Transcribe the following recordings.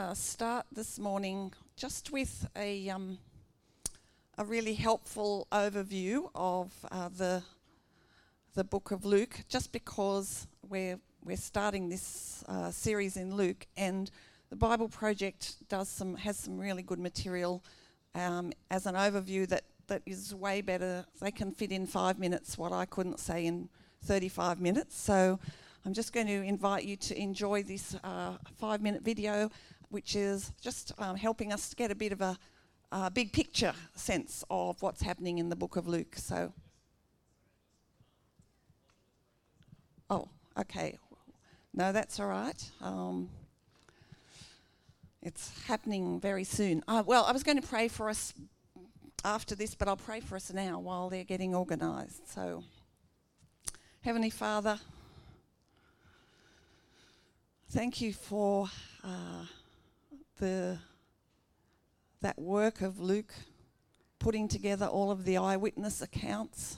start this morning just with a really helpful overview of the book of Luke, just because we're starting this series in Luke, and the Bible Project has some really good material as an overview that is way better. They can fit in 5 minutes what I couldn't say in 35 minutes. So I'm just going to invite you to enjoy this 5-minute video, which is just helping us to get a bit of a big picture sense of what's happening in the book of Luke. So, okay. No, that's all right. It's happening very soon. Well, I was going to pray for us after this, but I'll pray for us now while they're getting organised. So, Heavenly Father, thank you for that work of Luke, putting together all of the eyewitness accounts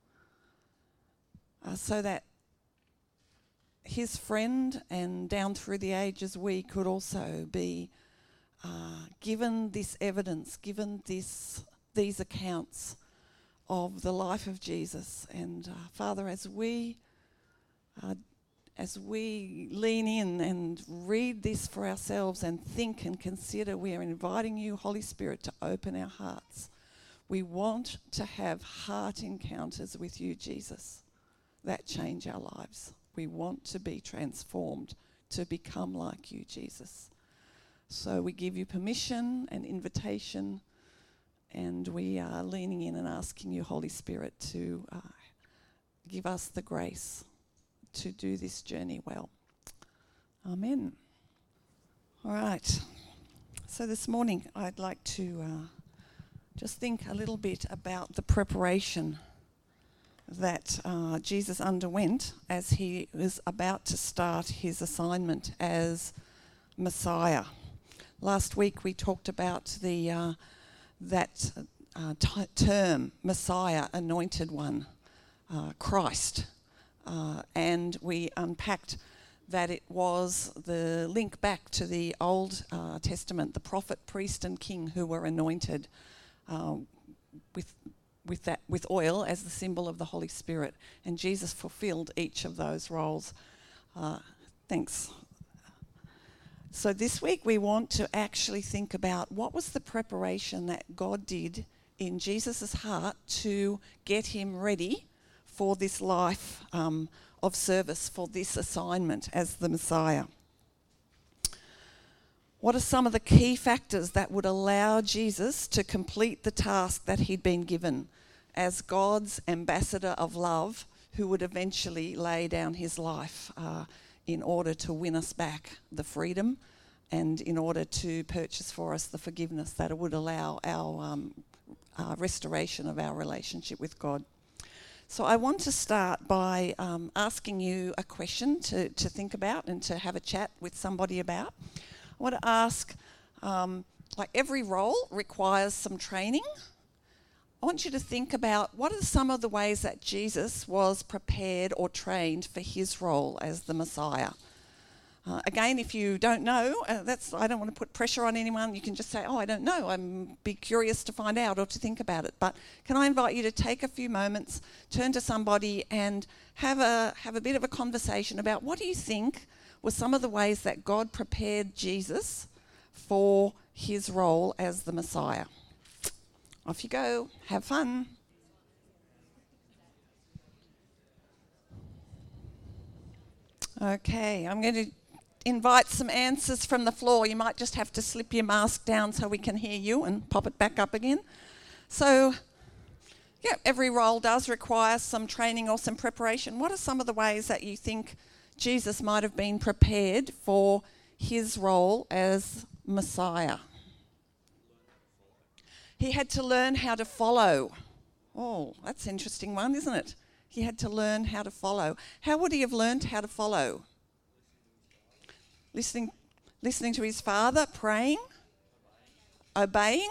so that his friend and down through the ages we could also be given this evidence, given these accounts of the life of Jesus. And Father, as we lean in and read this for ourselves and think and consider, we are inviting you, Holy Spirit, to open our hearts. We want to have heart encounters with you, Jesus, that change our lives. We want to be transformed to become like you, Jesus. So we give you permission and invitation, and we are leaning in and asking you, Holy Spirit, to give us the grace to do this journey well. Amen. All right. So this morning I'd like to just think a little bit about the preparation that Jesus underwent as he was about to start his assignment as Messiah. Last week we talked about that term, Messiah, Anointed One, Christ. And we unpacked that it was the link back to the Old Testament, the prophet, priest and king who were anointed with oil as the symbol of the Holy Spirit. And Jesus fulfilled each of those roles. Thanks. So this week we want to actually think about what was the preparation that God did in Jesus' heart to get him ready for this life of service, for this assignment as the Messiah. What are some of the key factors that would allow Jesus to complete the task that he'd been given as God's ambassador of love, who would eventually lay down his life in order to win us back the freedom and in order to purchase for us the forgiveness that would allow our restoration of our relationship with God? So I want to start by asking you a question to think about and to have a chat with somebody about. I want to ask, like every role requires some training. I want you to think about what are some of the ways that Jesus was prepared or trained for his role as the Messiah. Again, if you don't know, I don't want to put pressure on anyone. You can just say, I don't know. I'm be curious to find out or to think about it. But can I invite you to take a few moments, turn to somebody and have a bit of a conversation about what do you think were some of the ways that God prepared Jesus for his role as the Messiah. Off you go. Have fun. Okay, I'm going to invite some answers from the floor. You might just have to slip your mask down so we can hear you and pop it back up again. So, yeah, every role does require some training or some preparation. What are some of the ways that you think Jesus might have been prepared for his role as Messiah? He had to learn how to follow. Oh, that's an interesting one, isn't it? He had to learn how to follow. How would he have learned how to follow? Listening to his Father, praying, obeying,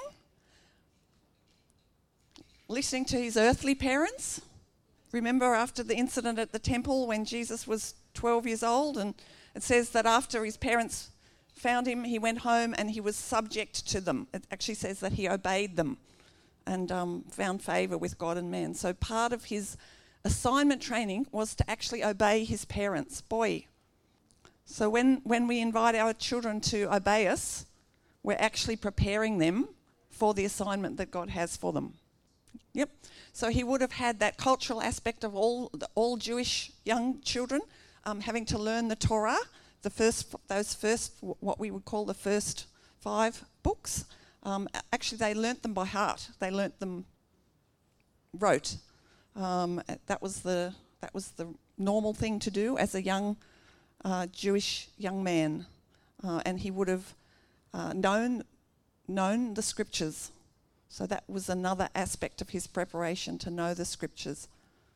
listening to his earthly parents. Remember after the incident at the temple when Jesus was 12 years old, and it says that after his parents found him, he went home and he was subject to them. It actually says that he obeyed them and found favour with God and man. So part of his assignment training was to actually obey his parents. Boy. So when we invite our children to obey us, we're actually preparing them for the assignment that God has for them. Yep. So he would have had that cultural aspect of all Jewish young children having to learn the Torah, those first, what we would call the first 5 books. Actually, they learnt them by heart. They learnt them rote. That was the normal thing to do as a young Jewish young man, and he would have known the scriptures. So that was another aspect of his preparation, to know the scriptures.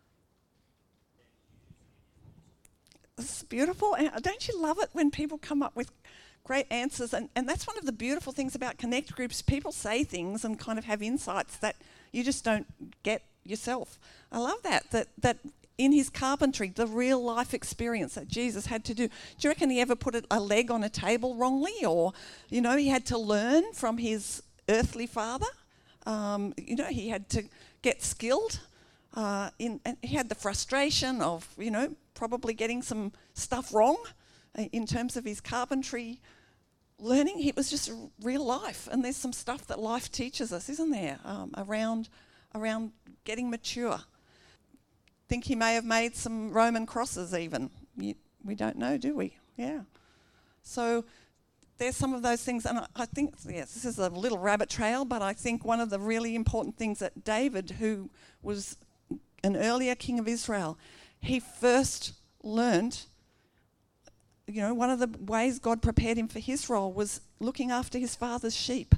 It's beautiful. Don't you love it when people come up with great answers? And that's one of the beautiful things about Connect groups. People say things and kind of have insights that you just don't get yourself. I love that in his carpentry, the real life experience that Jesus had to do. Do you reckon he ever put a leg on a table wrongly? Or, he had to learn from his earthly father. He had to get skilled. And he had the frustration of, probably getting some stuff wrong in terms of his carpentry learning. It was just real life. And there's some stuff that life teaches us, isn't there, around getting mature. Think he may have made some Roman crosses even. We don't know, do we? Yeah. So there's some of those things, and I think, yes, this is a little rabbit trail, but I think one of the really important things that David, who was an earlier king of Israel, he first learned, one of the ways God prepared him for his role was looking after his father's sheep.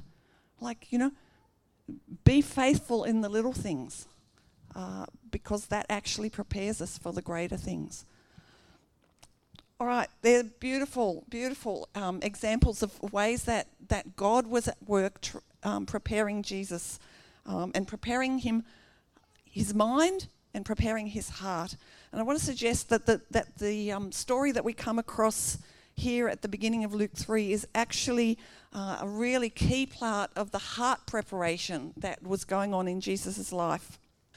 Be faithful in the little things, because that actually prepares us for the greater things. All right, they're beautiful, beautiful examples of ways that God was at work preparing Jesus and preparing his mind and preparing his heart. And I want to suggest that the story that we come across here at the beginning of Luke 3 is actually a really key part of the heart preparation that was going on in Jesus' life.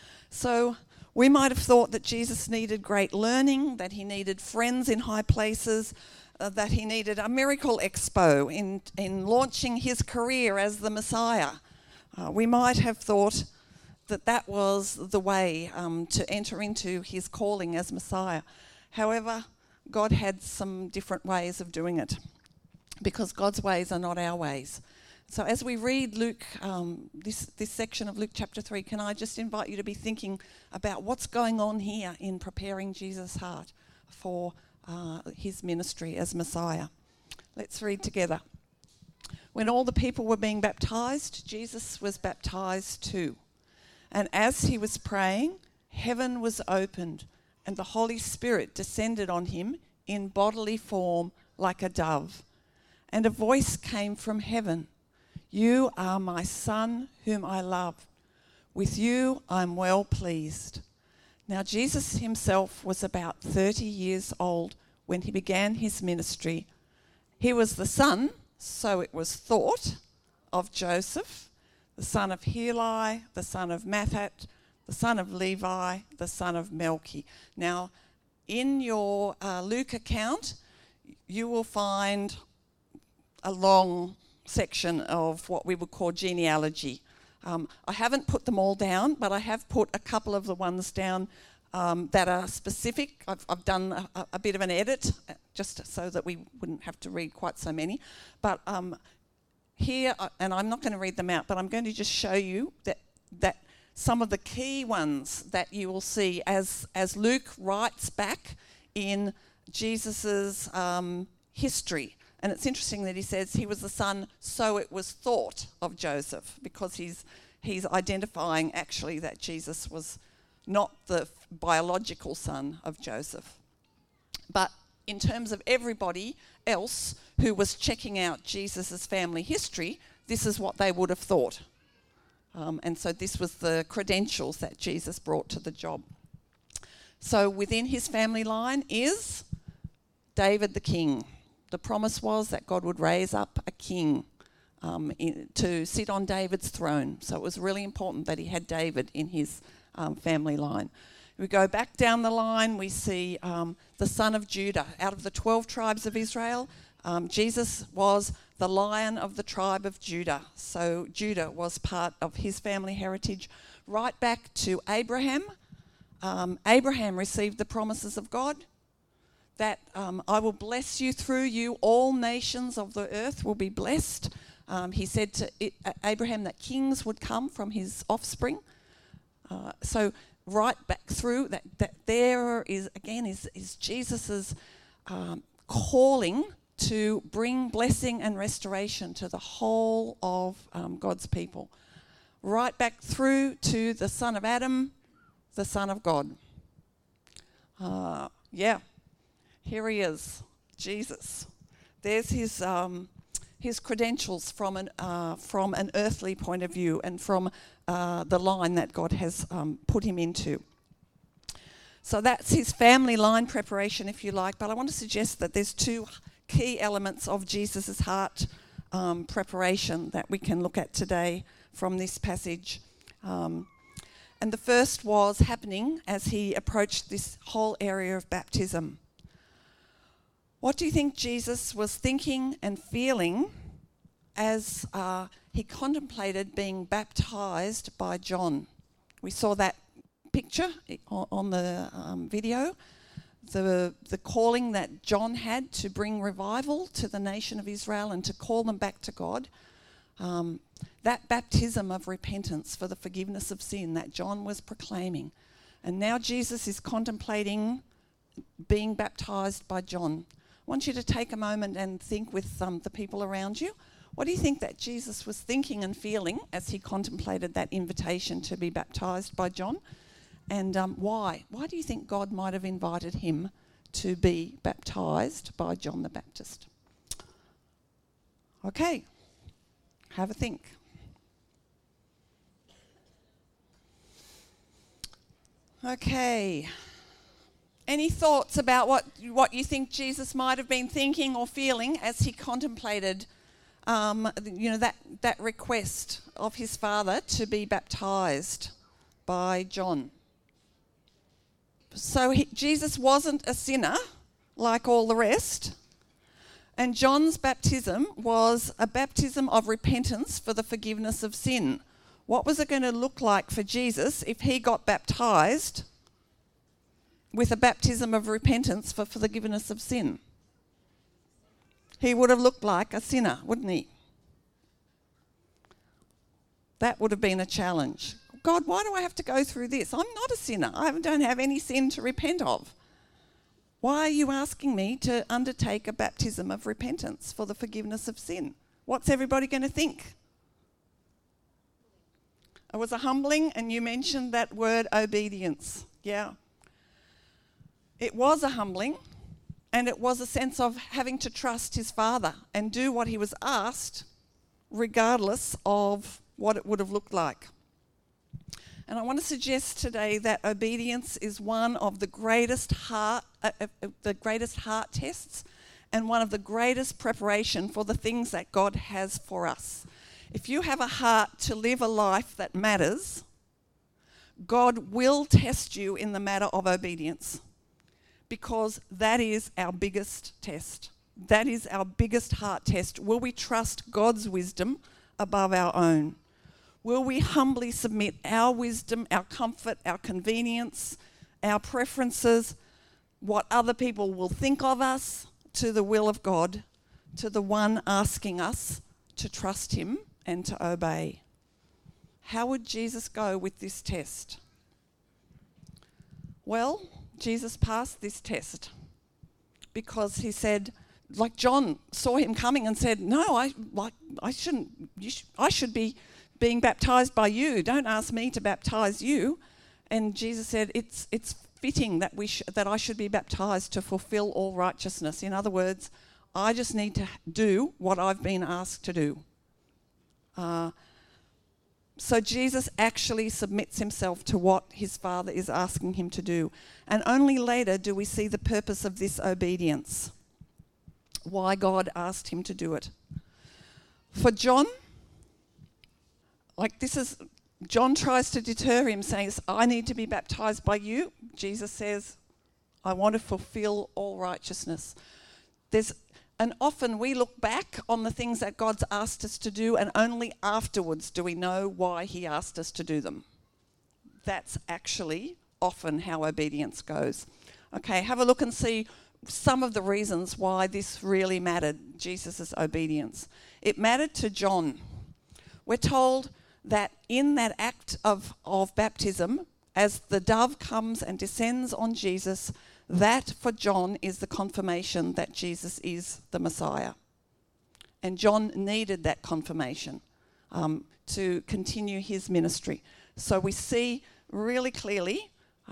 So we might have thought that Jesus needed great learning, that he needed friends in high places, that he needed a miracle expo in launching his career as the Messiah. We might have thought that was the way to enter into his calling as Messiah. However, God had some different ways of doing it, because God's ways are not our ways. So as we read Luke, this section of Luke chapter 3, can I just invite you to be thinking about what's going on here in preparing Jesus' heart for his ministry as Messiah. Let's read together. When all the people were being baptized, Jesus was baptized too. And as he was praying, heaven was opened, and the Holy Spirit descended on him in bodily form like a dove. And a voice came from heaven, "You are my Son, whom I love. With you I'm well pleased." Now Jesus himself was about 30 years old when he began his ministry. He was the son, so it was thought, of Joseph, the son of Heli, the son of Matthat, the son of Levi, the son of Melchi. Now, in your Luke account, you will find a long section of what we would call genealogy. I haven't put them all down, but I have put a couple of the ones down that are specific. I've done a bit of an edit just so that we wouldn't have to read quite so many. But here, and I'm not going to read them out, but I'm going to just show you that some of the key ones that you will see as Luke writes back in Jesus's history. And it's interesting that he says he was the son, so it was thought, of Joseph, because he's identifying actually that Jesus was not the biological son of Joseph. But in terms of everybody else who was checking out Jesus' family history, this is what they would have thought. And so this was the credentials that Jesus brought to the job. So within his family line is David the king. The promise was that God would raise up a king to sit on David's throne. So it was really important that he had David in his family line. We go back down the line, we see the son of Judah. Out of the 12 tribes of Israel, Jesus was the Lion of the tribe of Judah. So Judah was part of his family heritage. Right back to Abraham. Abraham received the promises of God that I will bless you through you. All nations of the earth will be blessed. He said to Abraham that kings would come from his offspring. So right back through that there is, again, is Jesus's calling to bring blessing and restoration to the whole of God's people. Right back through to the son of Adam, the Son of God. Here he is, Jesus. There's his credentials from an earthly point of view and from the line that God has put him into. So that's his family line preparation, if you like. But I want to suggest that there's two key elements of Jesus' heart preparation that we can look at today from this passage. And the first was happening as he approached this whole area of baptism. What do you think Jesus was thinking and feeling as he contemplated being baptized by John? We saw that picture on the video, the calling that John had to bring revival to the nation of Israel and to call them back to God. That baptism of repentance for the forgiveness of sin that John was proclaiming. And now Jesus is contemplating being baptized by John. I want you to take a moment and think with the people around you. What do you think that Jesus was thinking and feeling as he contemplated that invitation to be baptized by John? And why? Why do you think God might have invited him to be baptized by John the Baptist? Okay, have a think. Okay. Any thoughts about what you think Jesus might have been thinking or feeling as he contemplated, that request of his Father to be baptized by John? So Jesus wasn't a sinner like all the rest, and John's baptism was a baptism of repentance for the forgiveness of sin. What was it going to look like for Jesus if he got baptized with a baptism of repentance for the forgiveness of sin? He would have looked like a sinner, wouldn't he? That would have been a challenge. God, why do I have to go through this? I'm not a sinner. I don't have any sin to repent of. Why are you asking me to undertake a baptism of repentance for the forgiveness of sin? What's everybody going to think? It was a humbling, and you mentioned that word obedience. Yeah. It was a humbling, and it was a sense of having to trust his Father and do what he was asked, regardless of what it would have looked like. And I want to suggest today that obedience is one of the greatest heart tests and one of the greatest preparation for the things that God has for us. If you have a heart to live a life that matters, God will test you in the matter of obedience, because that is our biggest test. That is our biggest heart test. Will we trust God's wisdom above our own? Will we humbly submit our wisdom, our comfort, our convenience, our preferences, what other people will think of us, to the will of God, to the one asking us to trust him and to obey? How would Jesus go with this test? Well, Jesus passed this test because he said, like John saw him coming and said, no, I should be being baptized by you. Don't ask me to baptize you. And Jesus said, it's fitting that I should be baptized to fulfill all righteousness. In other words, I just need to do what I've been asked to do. So Jesus actually submits himself to what his Father is asking him to do. And only later do we see the purpose of this obedience. why God asked him to do it. For John, John tries to deter him, saying, I need to be baptized by you. Jesus says, I want to fulfill all righteousness. And often we look back on the things that God's asked us to do, and only afterwards do we know why he asked us to do them. That's actually often how obedience goes. Okay, have a look and see some of the reasons why this really mattered, Jesus' obedience. It mattered to John. We're told that in that act of baptism, as the dove comes and descends on Jesus, that for John is the confirmation that Jesus is the Messiah. And John needed that confirmation to continue his ministry. So we see really clearly,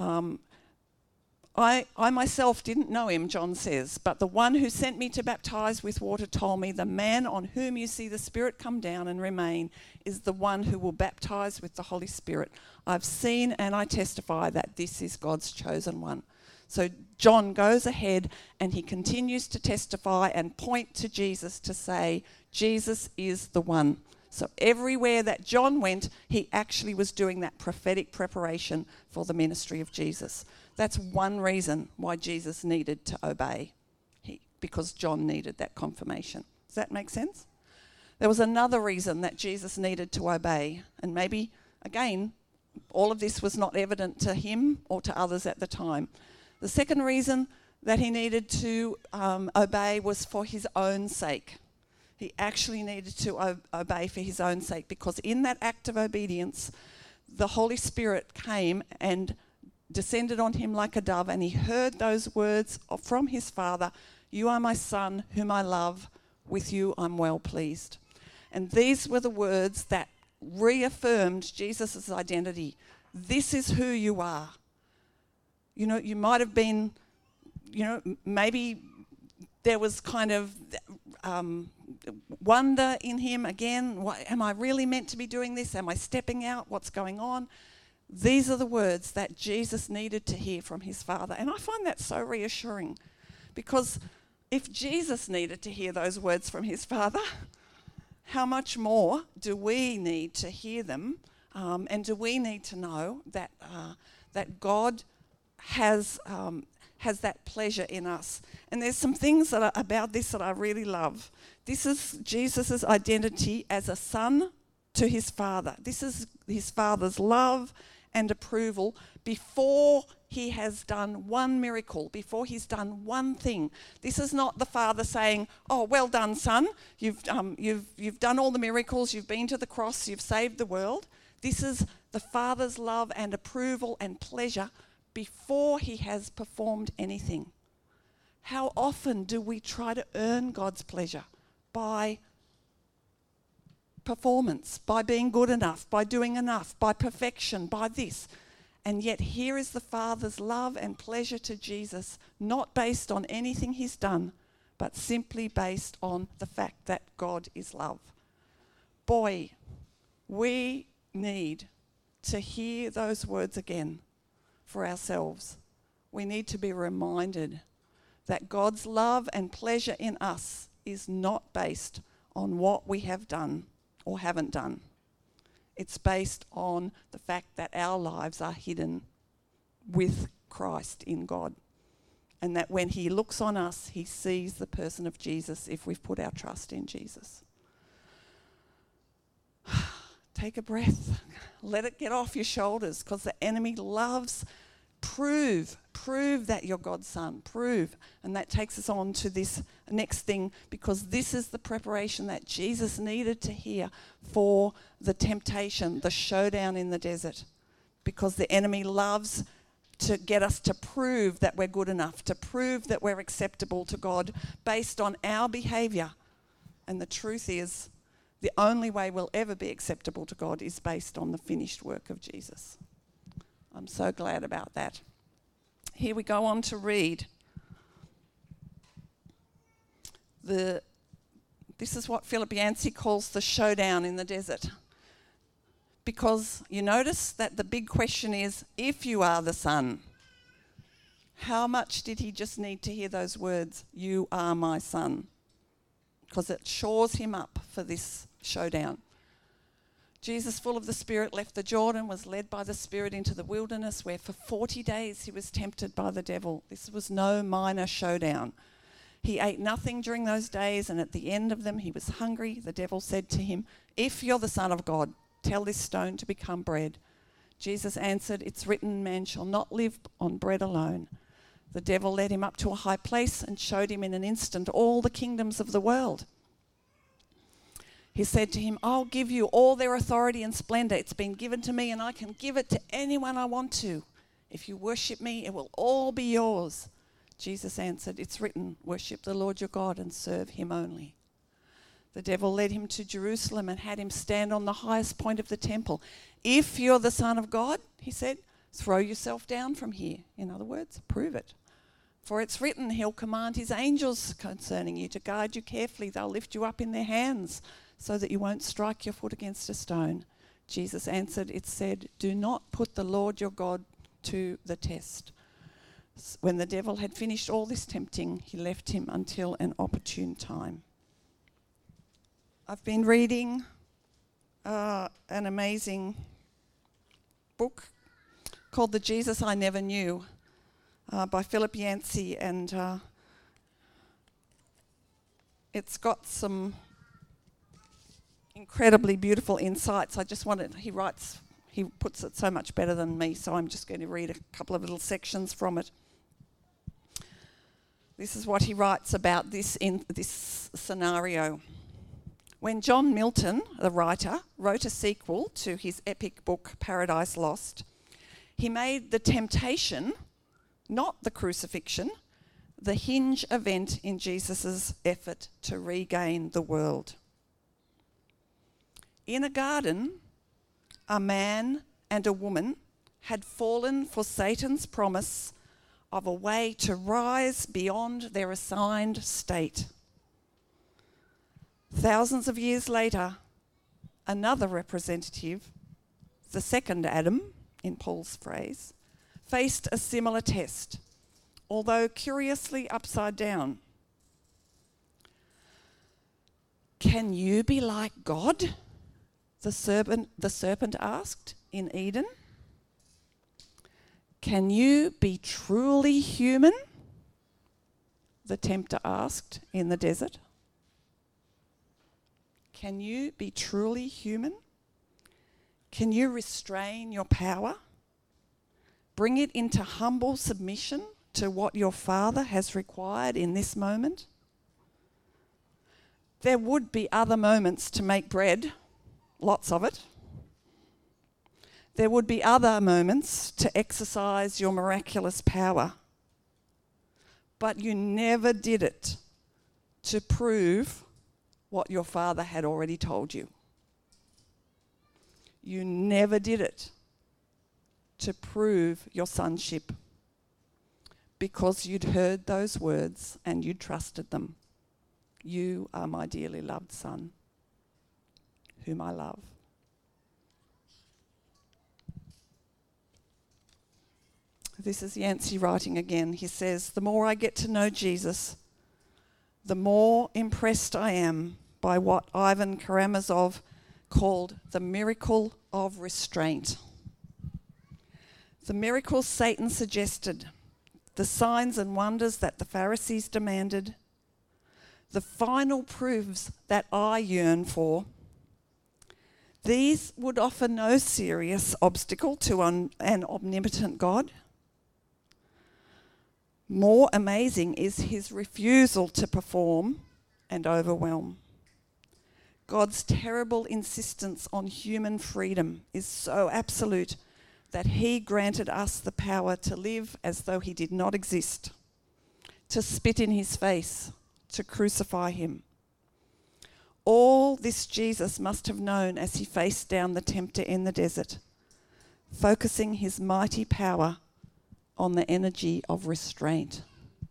I myself didn't know him, John says, but the one who sent me to baptize with water told me, the man on whom you see the Spirit come down and remain is the one who will baptize with the Holy Spirit. I've seen and I testify that this is God's chosen one. So John goes ahead and he continues to testify and point to Jesus to say, Jesus is the one. So everywhere that John went, he actually was doing that prophetic preparation for the ministry of Jesus. That's one reason why Jesus needed to obey, because John needed that confirmation. Does that make sense? There was another reason that Jesus needed to obey, and maybe, again, all of this was not evident to him or to others at the time. The second reason that he needed to obey was for his own sake. He actually needed to obey for his own sake, because in that act of obedience, the Holy Spirit came and descended on him like a dove, and he heard those words from his Father, you are my Son, whom I love, with you I'm well pleased. And these were the words that reaffirmed Jesus' identity. This is who you are. You know, you might have been, maybe there was kind of wonder in him again. Am I really meant to be doing this? Am I stepping out? What's going on? These are the words that Jesus needed to hear from his Father. And I find that so reassuring, because if Jesus needed to hear those words from his Father, how much more do we need to hear them? And do we need to know that God has that pleasure in us? And there's some things about this that I really love. This is Jesus' identity as a son to his Father. This is his Father's love and approval before he has done one miracle, before he's done one thing. This is not the Father saying, oh, well done, son. You've done all the miracles. You've been to the cross. You've saved the world. This is the Father's love and approval and pleasure before he has performed anything. How often do we try to earn God's pleasure? By performance, by being good enough, by doing enough, by perfection, by this. And yet here is the Father's love and pleasure to Jesus, not based on anything he's done, but simply based on the fact that God is love. Boy, we need to hear those words again for ourselves. We need to be reminded that God's love and pleasure in us is not based on what we have done or haven't done. It's based on the fact that our lives are hidden with Christ in God, and that when he looks on us, he sees the person of Jesus if we've put our trust in Jesus. Take a breath. Let it get off your shoulders, because the enemy loves prove that you're God's son. Prove. And that takes us on to this next thing, because this is the preparation that Jesus needed to hear for the temptation, the showdown in the desert. Because the enemy loves to get us to prove that we're good enough, to prove that we're acceptable to God based on our behavior. And the truth is, the only way we'll ever be acceptable to God is based on the finished work of Jesus. I'm so glad about that. Here we go on to read. This is what Philip Yancey calls the showdown in the desert. Because you notice that the big question is, if you are the Son, how much did he just need to hear those words, you are my Son? because it shores him up for this showdown. Jesus, full of the Spirit, left the Jordan, was led by the Spirit into the wilderness, where for 40 days he was tempted by the devil. This was no minor showdown. He ate nothing during those days, and at the end of them he was hungry. The devil said to him, "If you're the Son of God, tell this stone to become bread." Jesus answered, "It's written, man shall not live on bread alone." The devil led him up to a high place and showed him in an instant all the kingdoms of the world. He said to him, "I'll give you all their authority and splendor. It's been given to me, and I can give it to anyone I want to. If you worship me, it will all be yours." Jesus answered, "It's written, worship the Lord your God and serve him only." The devil led him to Jerusalem and had him stand on the highest point of the temple. "If you're the Son of God," he said, "throw yourself down from here." In other words, prove it. "For it's written, he'll command his angels concerning you to guard you carefully. They'll lift you up in their hands so that you won't strike your foot against a stone." Jesus answered, "It's said, do not put the Lord your God to the test." When the devil had finished all this tempting, he left him until an opportune time. I've been reading an amazing book called The Jesus I Never Knew by Philip Yancey, and it's got some incredibly beautiful insights. He puts it so much better than me, so I'm just going to read a couple of little sections from it. This is what he writes about this in this scenario. When John Milton, the writer, wrote a sequel to his epic book Paradise Lost, he made the temptation, not the crucifixion, the hinge event in Jesus' effort to regain the world. In a garden, a man and a woman had fallen for Satan's promise of a way to rise beyond their assigned state. Thousands of years later, another representative, the second Adam, in Paul's phrase, faced a similar test, although curiously upside down. "Can you be like God?" the serpent asked in Eden. "Can you be truly human?" the tempter asked in the desert. Can you be truly human? Can you restrain your power? Bring it into humble submission to what your Father has required in this moment? There would be other moments to make bread, lots of it. There would be other moments to exercise your miraculous power. But you never did it to prove what your Father had already told you. You never did it to prove your sonship, because you'd heard those words and you trusted them. "You are my dearly loved Son, whom I love." This is Yancey writing again. He says, "The more I get to know Jesus, the more impressed I am by what Ivan Karamazov called the miracle of restraint. The miracles Satan suggested, the signs and wonders that the Pharisees demanded, the final proofs that I yearn for, these would offer no serious obstacle to an omnipotent God. More amazing is his refusal to perform and overwhelm. God's terrible insistence on human freedom is so absolute that he granted us the power to live as though he did not exist, to spit in his face, to crucify him. All this Jesus must have known as he faced down the tempter in the desert, focusing his mighty power on the energy of restraint."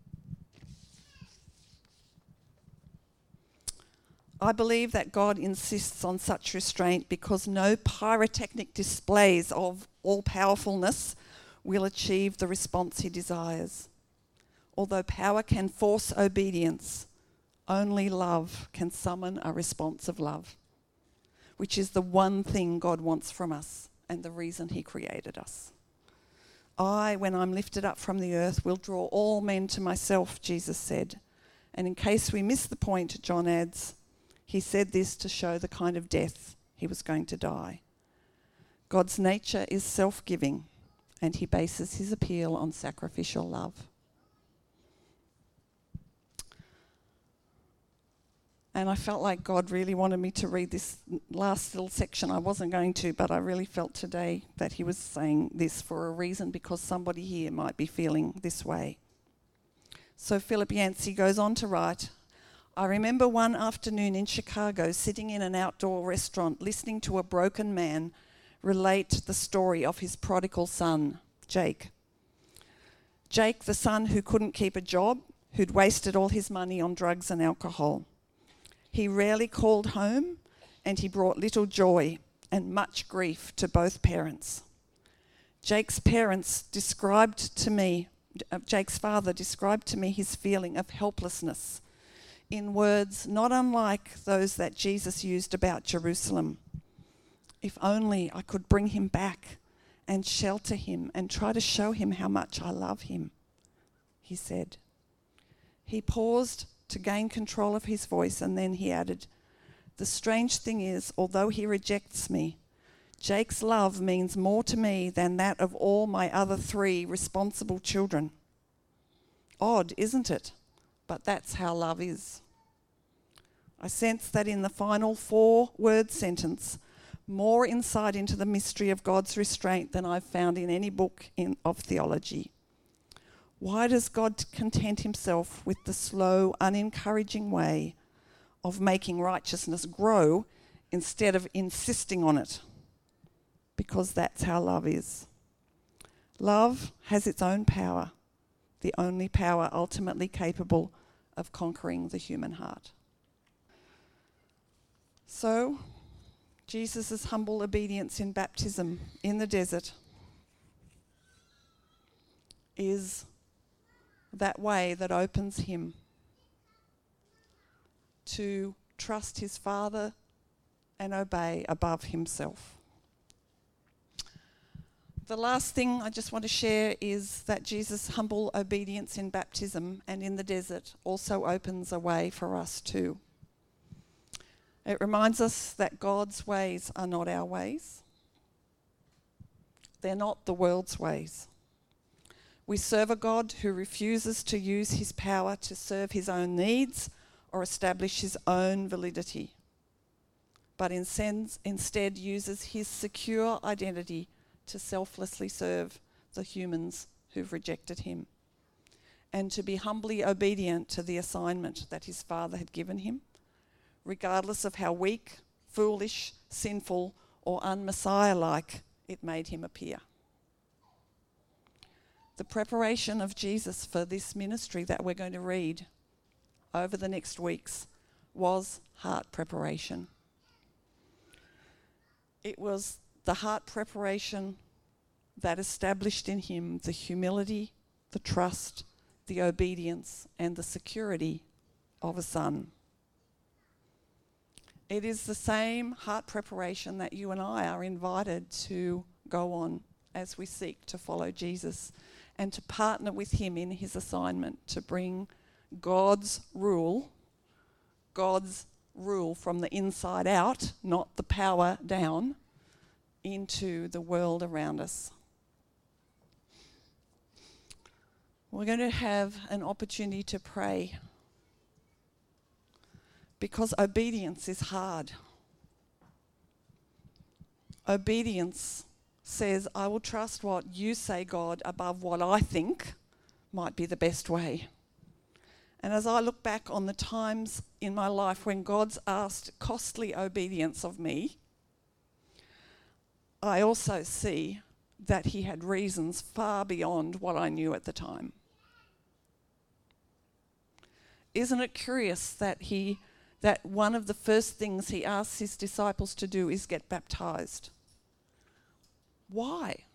I believe that God insists on such restraint because no pyrotechnic displays of all-powerfulness will achieve the response he desires. Although power can force obedience, Only love can summon a response of love, which is the one thing God wants from us and the reason he created us. I, when I'm lifted up from the earth, will draw all men to myself, Jesus said. And in case we miss the point, John adds, he said this to show the kind of death he was going to die. God's nature is self-giving, and he bases his appeal on sacrificial love. And I felt like God really wanted me to read this last little section. I wasn't going to, but I really felt today that he was saying this for a reason, because somebody here might be feeling this way. So Philip Yancey goes on to write, I remember one afternoon in Chicago sitting in an outdoor restaurant listening to a broken man relate the story of his prodigal son, Jake. Jake, the son who couldn't keep a job, who'd wasted all his money on drugs and alcohol. He rarely called home, and he brought little joy and much grief to both parents. Jake's father described to me his feeling of helplessness in words not unlike those that Jesus used about Jerusalem. If only I could bring him back and shelter him and try to show him how much I love him, he said. He paused to gain control of his voice, and then he added, the strange thing is, although he rejects me, Jake's love means more to me than that of all my other 3 responsible children. Odd, isn't it? But that's how love is. I sense that in the final 4-word sentence, more insight into the mystery of God's restraint than I've found in any book of theology. Why does God content himself with the slow, unencouraging way of making righteousness grow instead of insisting on it? Because that's how love is. Love has its own power, the only power ultimately capable of conquering the human heart. So, Jesus' humble obedience in baptism in the desert is that way that opens him to trust his Father and obey above himself. The last thing I just want to share is that Jesus' humble obedience in baptism and in the desert also opens a way for us too. It reminds us that God's ways are not our ways. They're not the world's ways. We serve a God who refuses to use his power to serve his own needs or establish his own validity, but instead uses his secure identity to selflessly serve the humans who've rejected him and to be humbly obedient to the assignment that his Father had given him, regardless of how weak, foolish, sinful, or un-Messiah-like it made him appear. The preparation of Jesus for this ministry that we're going to read over the next weeks was heart preparation. It was the heart preparation that established in him the humility, the trust, the obedience, and the security of a son. It is the same heart preparation that you and I are invited to go on as we seek to follow Jesus and to partner with him in his assignment to bring God's rule from the inside out, not the power down, into the world around us. We're going to have an opportunity to pray because obedience is hard. Obedience says, I will trust what you say, God, above what I think might be the best way. And as I look back on the times in my life when God's asked costly obedience of me, I also see that he had reasons far beyond what I knew at the time. Isn't it curious that one of the first things he asks his disciples to do is get baptized? Why?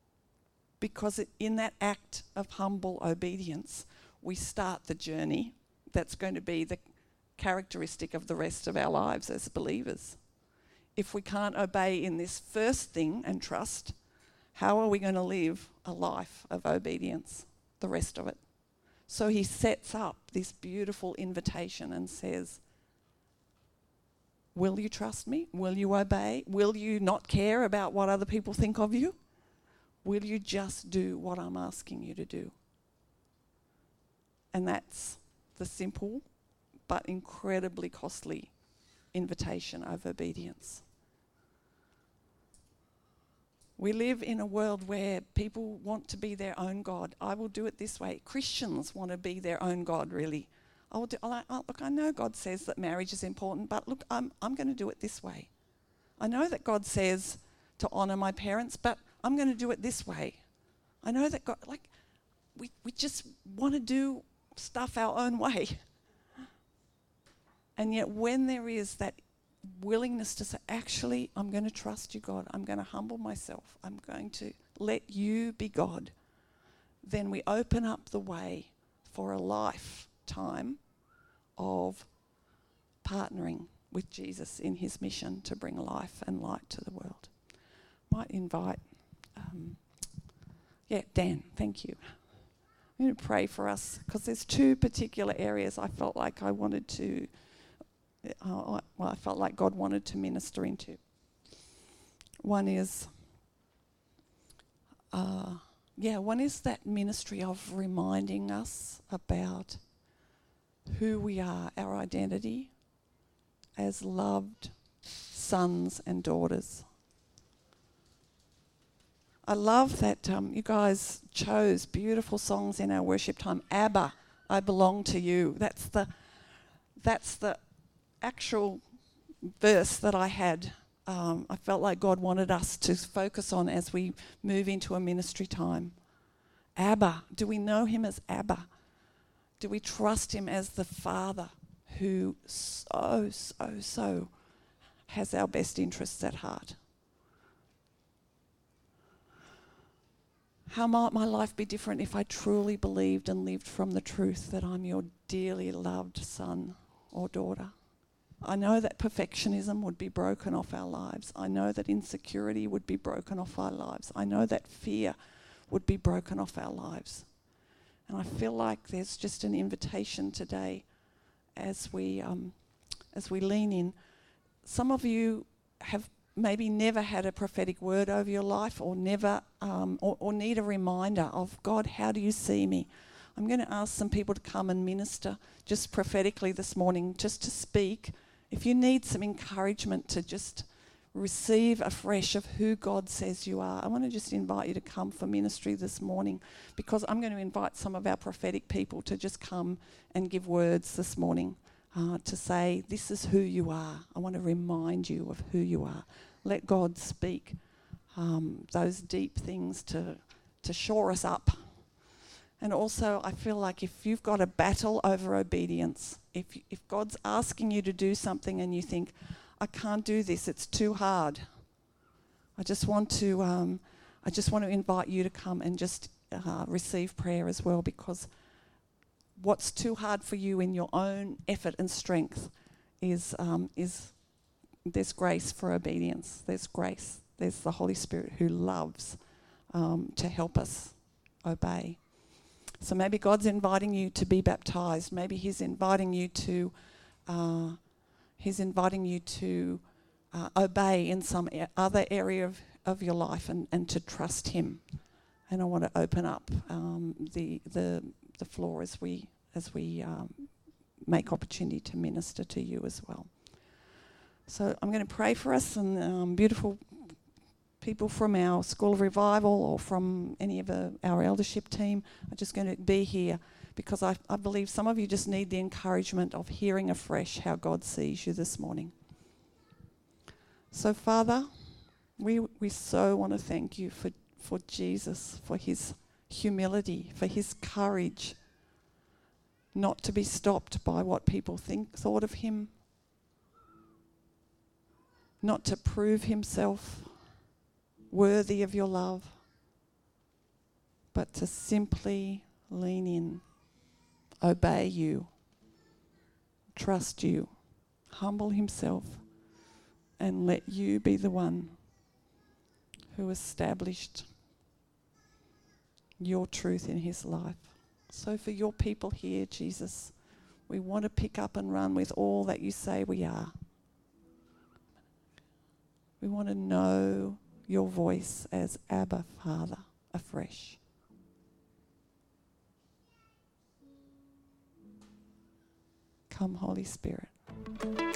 Because in that act of humble obedience, we start the journey that's going to be the characteristic of the rest of our lives as believers. If we can't obey in this first thing and trust, how are we going to live a life of obedience, the rest of it? So he sets up this beautiful invitation and says, will you trust me? Will you obey? Will you not care about what other people think of you? Will you just do what I'm asking you to do? And that's the simple but incredibly costly invitation of obedience. We live in a world where people want to be their own God. I will do it this way. Christians want to be their own God, really. Look, I know God says that marriage is important, but look, I'm going to do it this way. I know that God says to honour my parents, but I'm going to do it this way. I know that God, we just want to do stuff our own way. And yet when there is that willingness to say, actually, I'm going to trust you, God. I'm going to humble myself. I'm going to let you be God. Then we open up the way for a lifetime of partnering with Jesus in his mission to bring life and light to the world. Might invite, Dan, thank you. I'm going to pray for us because there's two particular areas I felt like I wanted to I felt like God wanted to minister into. One is that ministry of reminding us about who we are, our identity as loved sons and daughters. I love that you guys chose beautiful songs in our worship time. Abba, I belong to you. That's the actual verse that I had. I felt like God wanted us to focus on as we move into a ministry time. Abba, do we know him as Abba? Do we trust him as the Father who so has our best interests at heart? How might my life be different if I truly believed and lived from the truth that I'm your dearly loved son or daughter? I know that perfectionism would be broken off our lives. I know that insecurity would be broken off our lives. I know that fear would be broken off our lives. And I feel like there's just an invitation today as we lean in. Some of you have maybe never had a prophetic word over your life or never or need a reminder of, God, how do you see me? I'm going to ask some people to come and minister just prophetically this morning, just to speak. If you need some encouragement to just receive afresh of who God says you are, I want to just invite you to come for ministry this morning, because I'm going to invite some of our prophetic people to just come and give words this morning to say, this is who you are. I want to remind you of who you are. Let God speak those deep things to shore us up. And also, I feel like if you've got a battle over obedience, if God's asking you to do something and you think, I can't do this, it's too hard, I just want to invite you to come and just receive prayer as well, because what's too hard for you in your own effort and strength is there's grace for obedience. There's grace. There's the Holy Spirit who loves to help us obey. So maybe God's inviting you to be baptized. Maybe He's inviting you to obey in some other area of your life and to trust Him. And I want to open up the floor as we make opportunity to minister to you as well. So I'm going to pray for us, and beautiful people from our School of Revival or from any of our eldership team are just going to be here, because I believe some of you just need the encouragement of hearing afresh how God sees you this morning. So Father, we so want to thank you for Jesus, for his humility, for his courage, not to be stopped by what people thought of him, not to prove himself worthy of your love, but to simply lean in, obey you, trust you, humble himself, and let you be the one who established your truth in his life. So for your people here, Jesus, we want to pick up and run with all that you say we are. We want to know your voice as Abba, Father, afresh. Come, Holy Spirit.